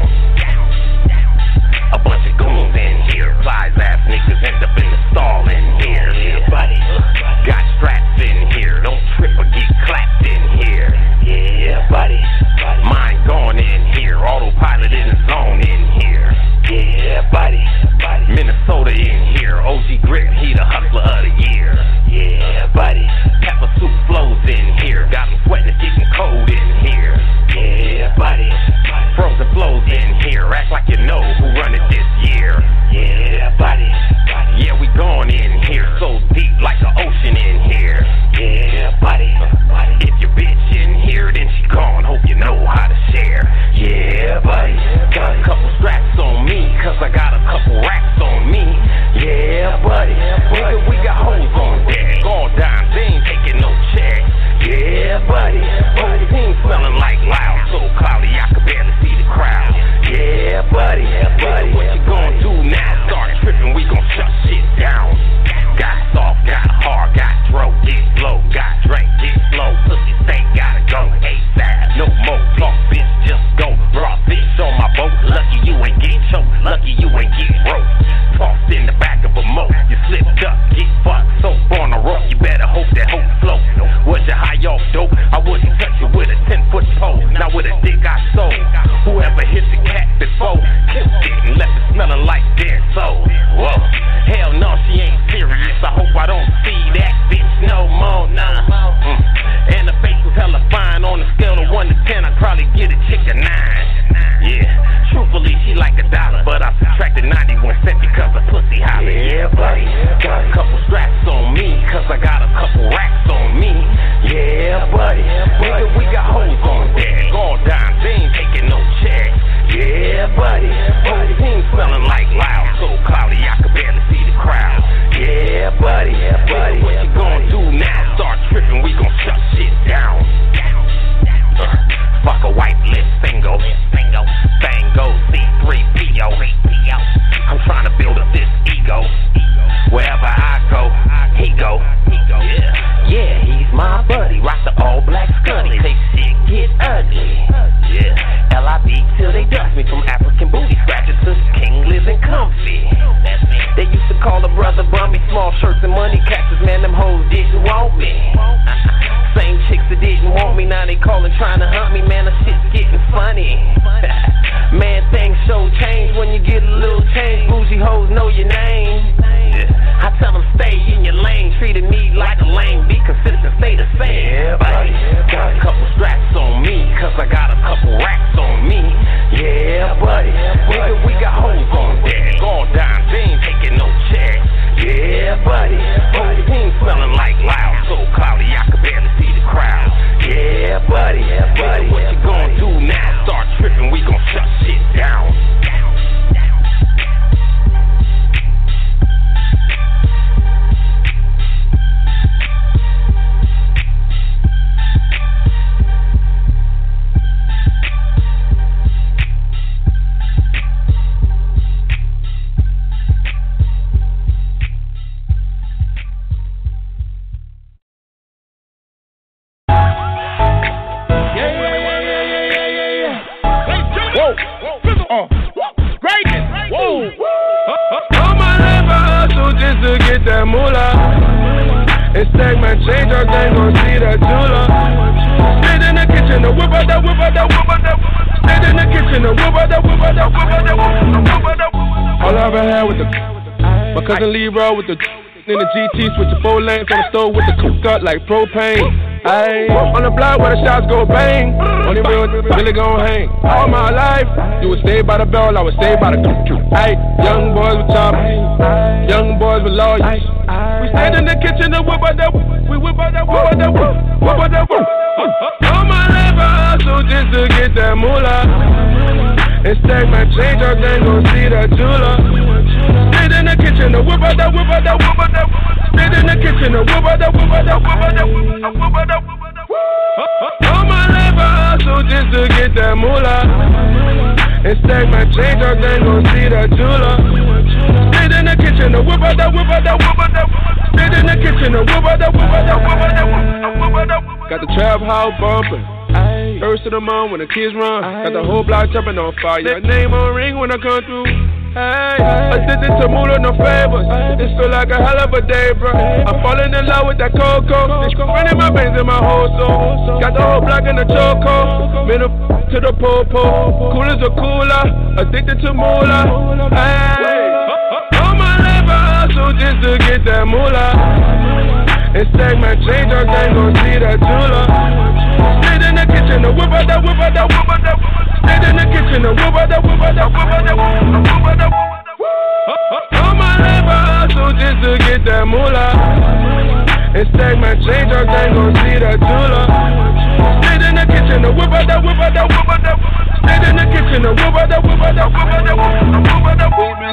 A bunch of goons in here, size ass niggas end up in the stall in here. Yeah, buddy, got straps in here, don't trip or get clapped in here. Yeah, buddy, mind gone in here, autopilot in the zone in here. Yeah, buddy, Minnesota in here, O G Grit, he the hustler of the year. Yeah, buddy, pepper soup flows in here, got him sweating, it's getting cold in here. Yeah, buddy, frozen flows in here, act like you know who run it this year. Yeah, buddy, yeah, we going in here, so deep like the ocean in here. Yeah, buddy, if your bitch in here, then she gone, hope you know how to share. Yeah, buddy, got a couple straps on me, cause I got a couple racks on me. Yeah, buddy, nigga, we got hoes on deck, all dimes, they ain't taking no checks. Yeah, buddy, whole team smelling like loud, so cloudy I could barely see the crowd. Yeah, buddy, buddy, what you gonna do now? Start tripping, we gon' shut shit down. Got soft, got hard, got throat, get slow, got drink, get slow, pussy stank, gotta go ASAP. No more talk, bitch, just go. Raw fish on my boat, lucky you ain't get choked, lucky you ain't get broke. Tossed in the back of a moat, you slipped up, get fucked, soap on a rope, you better hope that hope float. Was you high off dope? I wouldn't touch you with a ten foot pole, not with a dick I sold. Whoever hit the cat before, killed it and left it smelling like dead soul. Whoa, hell no, she ain't serious, I hope I don't see that bitch no more, nah. Mm. And the face was hella fine, on a scale of one to ten, I'd probably get a chick a nine. Yeah, truthfully she like a dollar, but I subtracted ninety-one cents because of pussy holler. Yeah, buddy, got a couple straps on me, cause I got a couple racks on me. Yeah, buddy, nigga, we got hoes on deck, all dimes, they ain't taking no checks. Yeah, buddy, whole team smelling like loud, so cloudy I could barely see the crowd. Yeah, buddy, buddy, what you gonna do now? Start tripping, we gon' shut shit down. Uh, fuck a white lip single, single, Fango, C three P O. I'm trying to build up this ego. Wherever I go, he go. Yeah, yeah, he's my buddy. Rock the all black scuddy. Say shit get ugly. Yeah, L I B till they dust me. From African booty scratchers to king living comfy. They used to call a brother bummy. Small shirts and money catchers. Man, them hoes didn't want me. Same chicks that didn't want me, now they callin' trying to hunt me. Man, the shit's getting funny. Man, things so change when you get a little change. Bougie hoes know your name. I tell them stay in your lane. Treated me like a lame. Be consistent, stay the same. Yeah, buddy, got a couple straps on me, cause I got a couple racks on me. Yeah, buddy, nigga, we got hoes on deck, all dimes, they ain't taking no checks. Yeah, buddy, whole team smelling like loud, so cloudy I could barely see the crowd. Yeah, buddy, buddy, what you gonna do now? Start tripping, we gon' shut shit down. And stack my change, I ain't gon' see that jeweler. Stayed in the kitchen, the whip out that whip out that whip out that whip. Stayed in the kitchen, the whip out that whip out that whip out that whip out that whip. All I ever had with the my cousin Leroy with the in the G T, switch to four lanes on the stove with the cook up like propane. Ayy, on the block where the shots go bang. Only real really gon' hang. All my life, you would stay by the bell, I would stay by the ayy, young boys with choppers, young boys with lawyers. We stand in the kitchen and whip out that, we whip out that, whip out that, whip out that. All my life I hustle just to get that moolah. And stack my change, I ain't gon' see that jeweler. Stayed in the kitchen and whip out that, whip out that, whip out that. Stayed in the kitchen and whip out that, whip out that, whip out that, whip out that. All my life I hustle just to get that moolah. And stack my change, I ain't gon' see that jeweler. Stayed in the kitchen and whip out that, whip out that, whip out that. Stayed in the kitchen and whip out that, whip out that, whip out that, whip out that. Got the trap house bumping. First of the month when the kids run. Got the whole block jumping on fire. Your name on ring when I come through. Hey, addicted to moolah, no favors. This feel like a hell of a day, bro. I'm falling in love with that cocoa. It's running my veins in my whole soul. Got the whole block in the choco. Middle to the popo. Cool as a cooler. Addicted to moolah. Hey, all my life I hustle just to get that moolah. And stack my change, I ain't gon' see that jeweler. Stayed in the kitchen, and whip out that, whip out that, whip out that. Stayed in the kitchen, and whip out that, whip out that, whip out that, whip out that. All my life I hustle just to get that moolah. And stack my change, I ain't gon' see that jeweler. Stayed in the kitchen, and whip out that, whip out that, whip out that. Stayed in the kitchen, and whip out that, whip out that, whip out that, whip out that.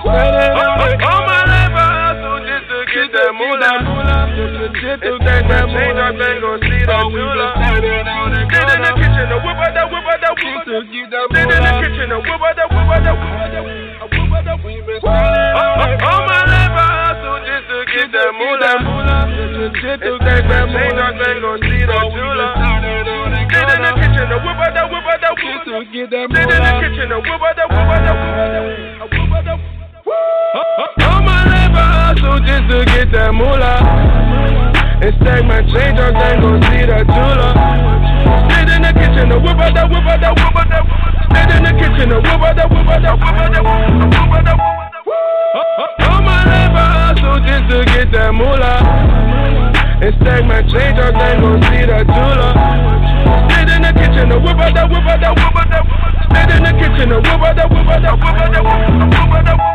All my life I hustle just to get that moolah. It's that that change, I ain't gon' see that jeweler. Stayed in the kitchen, and whip out that, whip out that, whip out that. Stayed in the kitchen, and whip out that, whip out that, whip out that, whip out that. All my life I hustle just to get that moolah. It's that that change, I ain't gon' see that jeweler. Stayed in the kitchen, and whip out that, whip out that, whip out that. Stayed in the kitchen, and whip out that, whip out that, whip out that. All my life I hustle just to get that moolah. And stack my change, I ain't gon' see that jeweler. Stayed in the kitchen, and whip out that, whip out that, whip out that. Stayed in the kitchen, and whip out that, whip out that, whip out that, whip out that. All my life I hustle just to get that moolah. And stack my change, I ain't gon' see that jeweler. Stayed in the kitchen, and whip out that, whip out that, whip out that. Stayed in the kitchen, and whip out that, whip out that, whip out that, whip out that.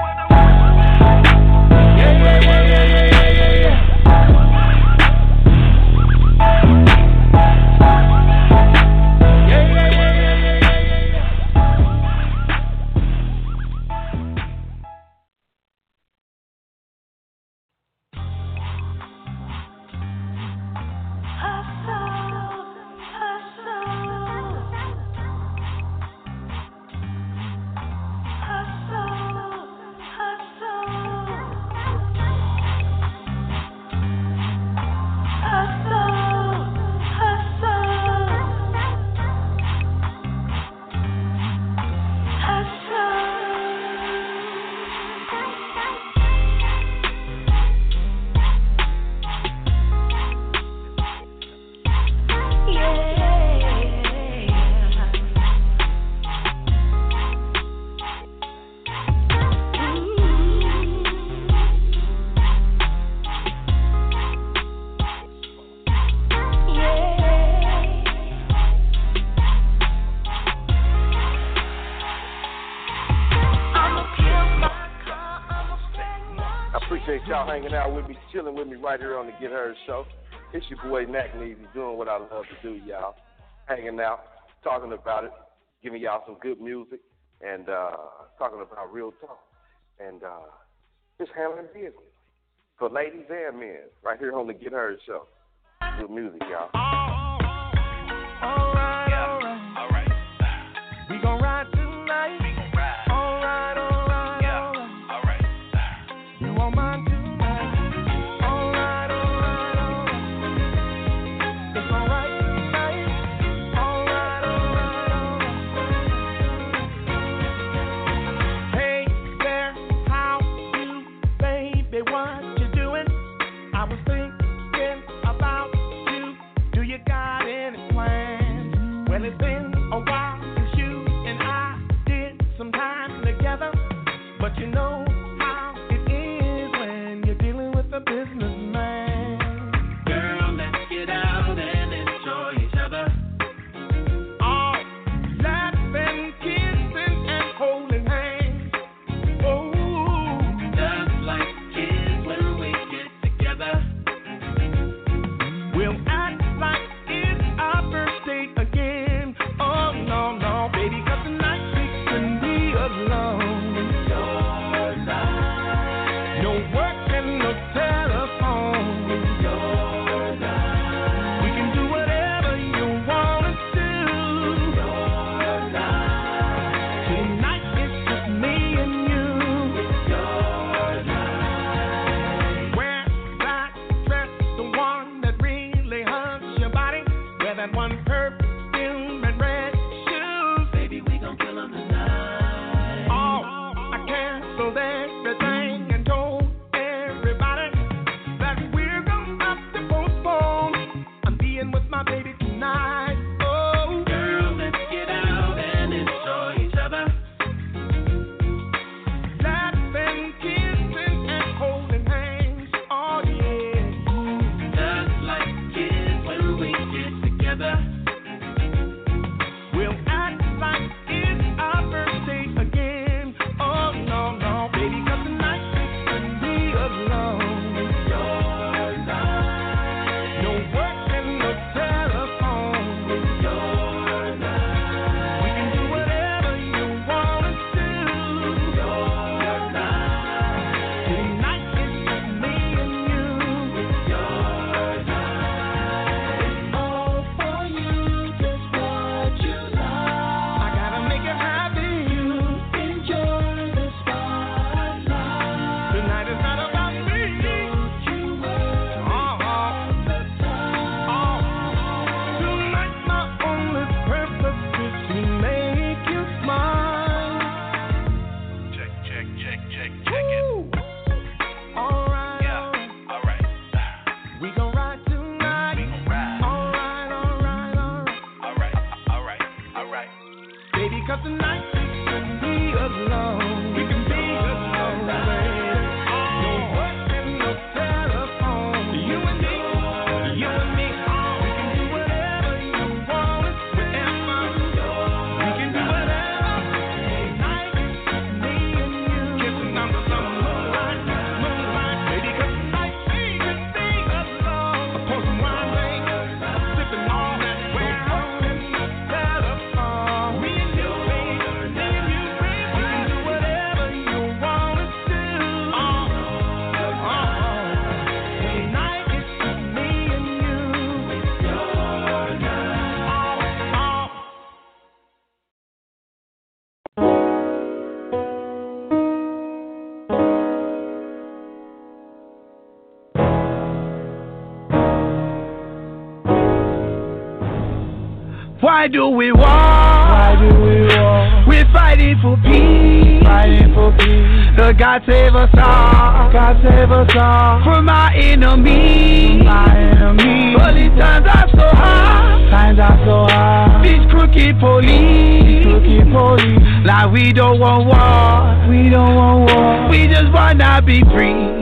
Yeah, yeah, yeah, yeah, yeah, yeah, yeah. Y'all hanging out with me, chilling with me right here on the Get Heard Show. It's your boy Mac Neezy doing what I love to do, y'all. Hanging out, talking about it, giving y'all some good music, and uh, talking about real talk, and uh, just handling business for ladies and men right here on the Get Heard Show. Good music, y'all. All right, yeah. all right, all right. We gon' ride tonight. We gon' ride. All right, all right, yeah. all right, all right. You want mine tonight? All right, all right, all right. It's all right tonight. All right, all right, all right. Hey there, how you, baby, what you doing? I was thinking about you. Do you got any plans? Well, it's been a while since you and I did some time together, but you know how it is when you're dealing with a businessman. Girl, let's get out and enjoy Cause tonight we can be alone. We can be alone, baby. No work and no telephone. You and me, you and me. We can do whatever you want. Wherever. We can do whatever. Tonight it's me and you. Kissing under the moonlight, moonlight. Baby, cause tonight we can be alone. Pour some wine, baby. Sipping all that way. Why do we war? Why do we war? We're fighting for peace. Fighting for peace. The God save us all. God save us all from our enemies. From our enemies. But these times are so hard. Times are so hard. These crooked police. These crooked police. Like we don't want war. We don't want war. We just wanna be free.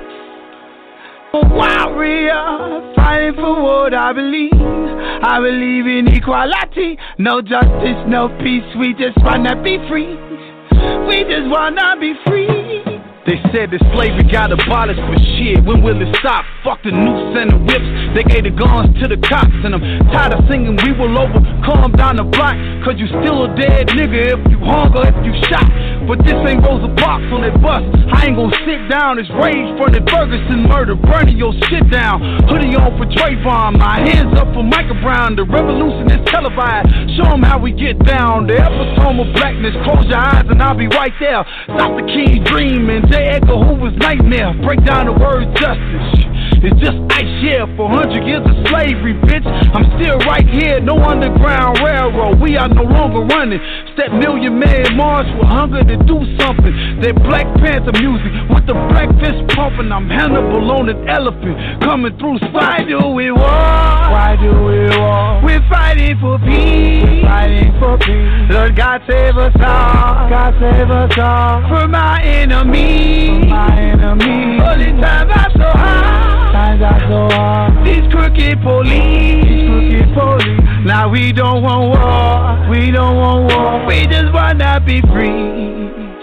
A warrior, fighting for what I believe. I believe in equality, no justice, no peace. We just wanna be free. We just wanna be free. They said that slavery got abolished, but shit, when will it stop? Fuck the noose and the whips, they gave the guns to the cops. And I'm tired of singing we will overcome down the block. Cause you still a dead nigga if you hung or if you shot. But this ain't Rosa Parks on that bus. I ain't gon' sit down, it's rage for the Ferguson murder. Burning your shit down, hoodie on for Trayvon. My hands up for Michael Brown, the revolution is televised. Show them how we get down, the epitome of blackness. Close your eyes and I'll be right there. Stop the King's dream and J. Edgar Hoover's nightmare. Break down the word justice. It's just ice, yeah, for one hundred years of slavery, bitch. I'm still right here, no underground railroad. We are no longer running. Step Million Man March with hunger to do something. That Black Panther music with the black fist pumping. I'm Hannibal on an elephant coming through. Why do we war? Why do we war? We're fighting for peace. We're fighting for peace. Lord God save us all. God save us all from our enemies. From our enemies. Holy times are so hard. Times are so hard. These crooked police. These crooked police. Now we don't want war. We don't want war. We just wanna be free.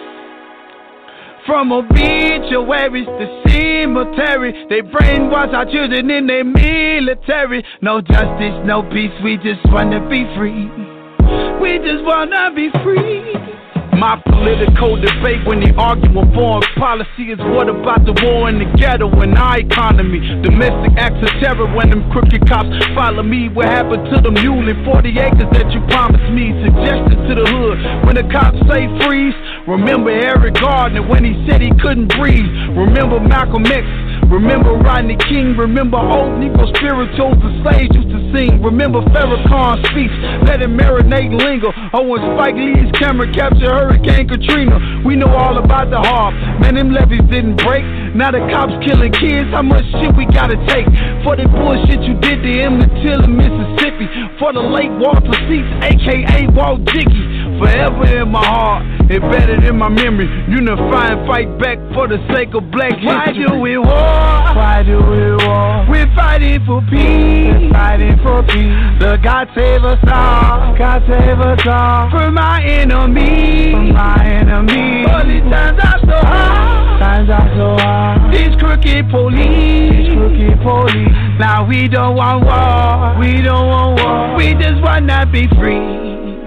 From obituaries to cemetery, they brainwash our children in their military. No justice, no peace, we just wanna be free. We just wanna be free. My political debate when they argue on foreign policy is what about the war in the ghetto and our economy? Domestic acts of terror when them crooked cops follow me. What happened to the mule and forty acres that you promised me? Suggestions to the hood when the cops say freeze. Remember Eric Gardner when he said he couldn't breathe. Remember Malcolm X. Remember Rodney King. Remember old Negro spirituals the slaves used to sing. Remember Farrakhan's speech. Let it marinate and linger. Oh, when Spike Lee's camera captured Hurricane Katrina. We know all about the harm. Man, them levees didn't break. Now the cops killing kids. How much shit we gotta take for the bullshit you did to Emmett Till in Mississippi? For the late Walter Seats, a k a. Walt Jiggy. Forever in my heart, embedded in my memory. Unify and fight back for the sake of black history. Why do we war? Why do we war? We're fighting for peace. We're fighting for peace. The God save us all. God save us all from our enemies. From our enemies. All these times are so hard. Times are so hard. These crooked police. These crooked police. Now we don't want war. We don't want war. We just wanna be free.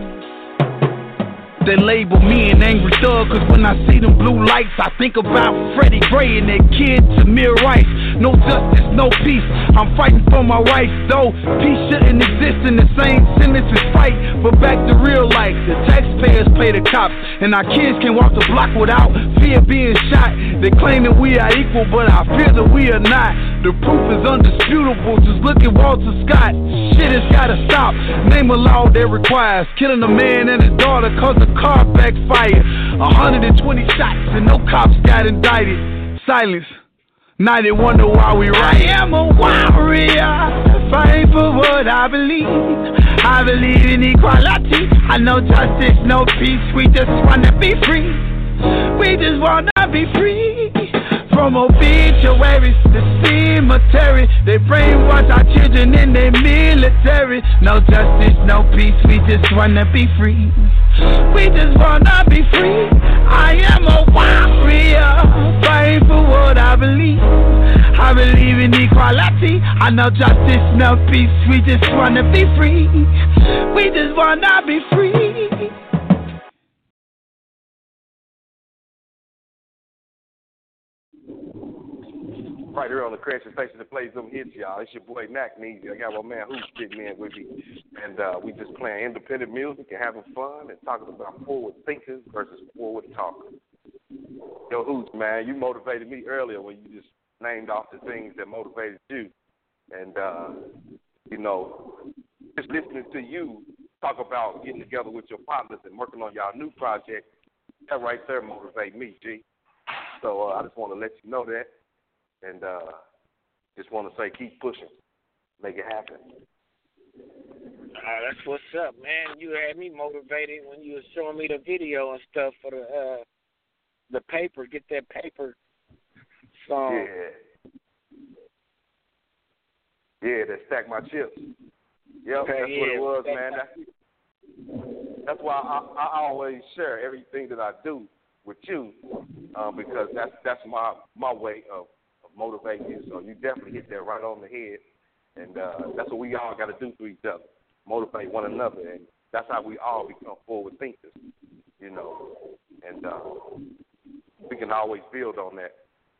They label me an angry thug, cause when I see them blue lights, I think about Freddie Gray and that kid Tamir Rice. No justice, no peace, I'm fighting for my rights, though peace shouldn't exist in the same sentence as fight. But back to real life, the taxpayers pay the cops, and our kids can walk the block without fear being shot. They claim that we are equal, but I fear that we are not. The proof is undisputable, just look at Walter Scott. Shit has gotta stop, name a law that requires killing a man and his daughter cause the car backfired. one hundred twenty shots and no cops got indicted. Silence. Now they wonder why we right. I am a warrior, fighting for what I believe. I believe in equality. I know justice, no peace, we just wanna be free. We just wanna be free. From obituaries to cemetery, they brainwash our children in their military. No justice, no peace, we just wanna be free. We just wanna be free. I am a warrior, fighting for what I believe. I believe in equality. I know justice, no peace, we just wanna be free. We just wanna be free. Right here on the Creation Station that plays them hits, y'all. It's your boy Mac Neasy. I got my man Hoops sitting in with me. And uh, we just playing independent music and having fun and talking about forward thinkers versus forward talkers. Yo, Hoops, man, you motivated me earlier when you just named off the things that motivated you. And, uh, you know, just listening to you talk about getting together with your partners and working on y'all new project, that right there motivated me, G. So uh, I just want to let you know that. And uh, just want to say, keep pushing, make it happen. Uh, that's what's up, man. You had me motivated when you were showing me the video and stuff for the uh, the paper. Get that paper song. Yeah, yeah, that Stack My Chips. Yep, okay, that's yeah, what it was, Stack man. That's, that's why I, I always share everything that I do with you, um, because that's that's my my way of. Motivate you, so you definitely hit that right on the head, and uh, that's what we all got to do for each other, motivate one another, and that's how we all become forward thinkers, you know, and uh, we can always build on that.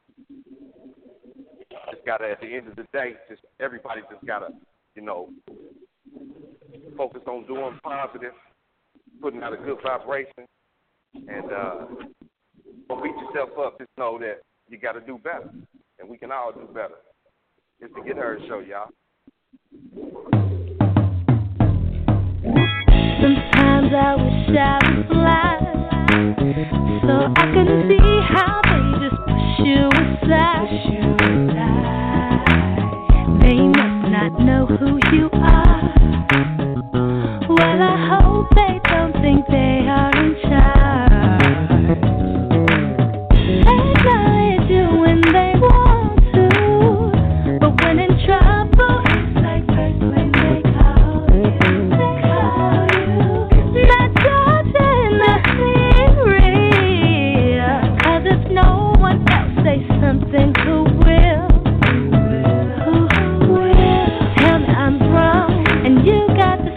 Just got to, at the end of the day, just everybody just got to, you know, focus on doing positive, putting out a good vibration, and uh, don't beat yourself up. Just know that you got to do better. And we can all do better. It's the Get Heard Show, y'all. Sometimes I wish I was blind, so I could see how they just push you aside. They must not know who you are. Well, I hope they don't think they are in charge. Acknowledge you when they want. When in trouble, it's like first when they call you, they call you. Not judging, not being real. 'Cause if no one else says something, who will? Who will? Tell me I'm wrong, and you got the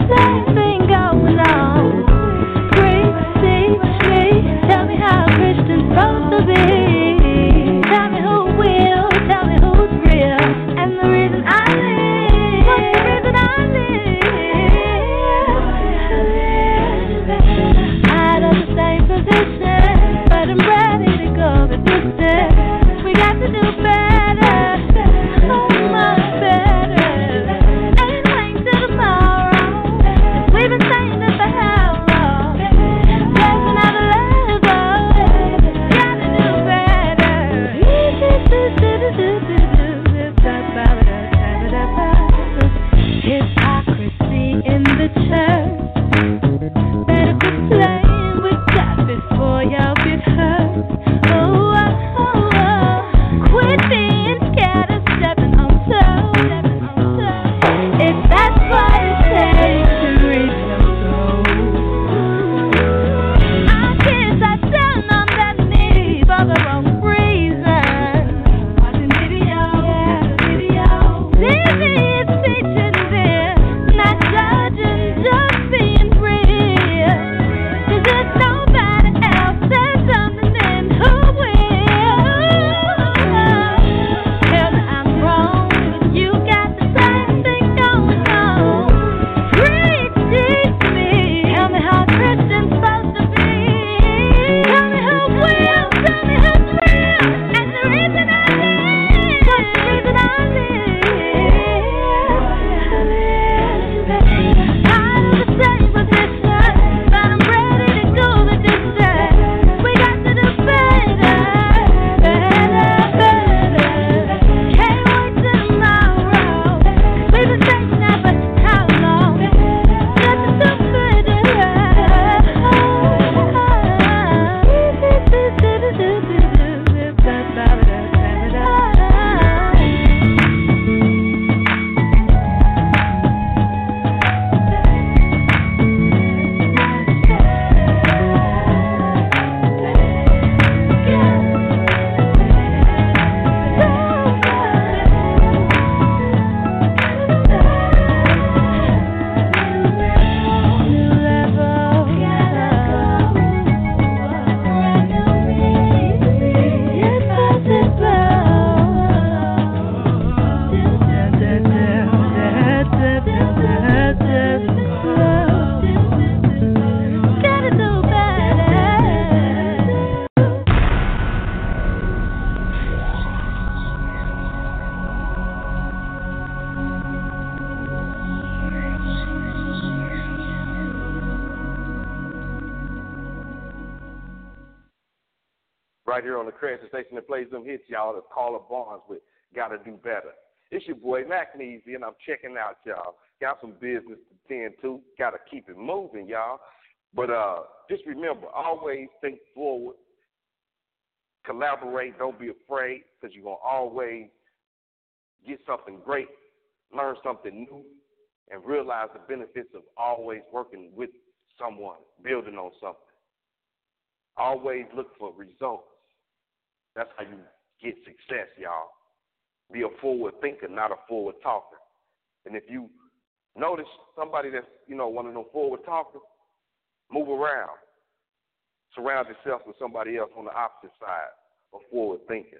right here on the Creation Station that plays them hits, y'all. That's Carla Barnes with Gotta Do Better. It's your boy Mac Neasy, and I'm checking out, y'all. Got some business to tend to. Gotta keep it moving, y'all. But uh, just remember, always think forward. Collaborate. Don't be afraid, because you're going to always get something great, learn something new, and realize the benefits of always working with someone, building on something. Always look for results. That's how you get success, y'all. Be a forward thinker, not a forward talker. And if you notice somebody that's, you know, one of them forward talkers, move around. Surround yourself with somebody else on the opposite side of forward thinking.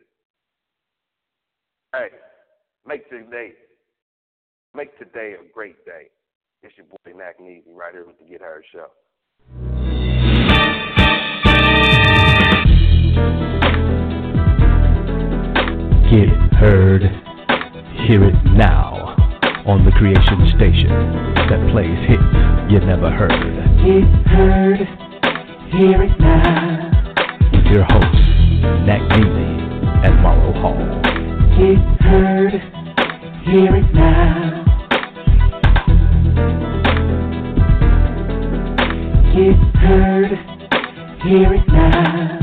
Hey, make today, make today a great day. It's your boy Mac Neasy right here with the Get Heard Show. Get heard, hear it now on the Creation Station that plays hits you never heard. Get heard, hear it now. With your hosts, Mac Neasy and Morrow Hall. Get heard, hear it now. Get heard, hear it now.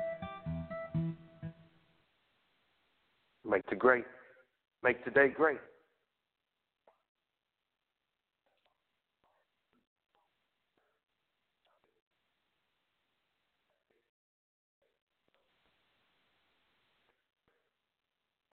Make the great, make today great.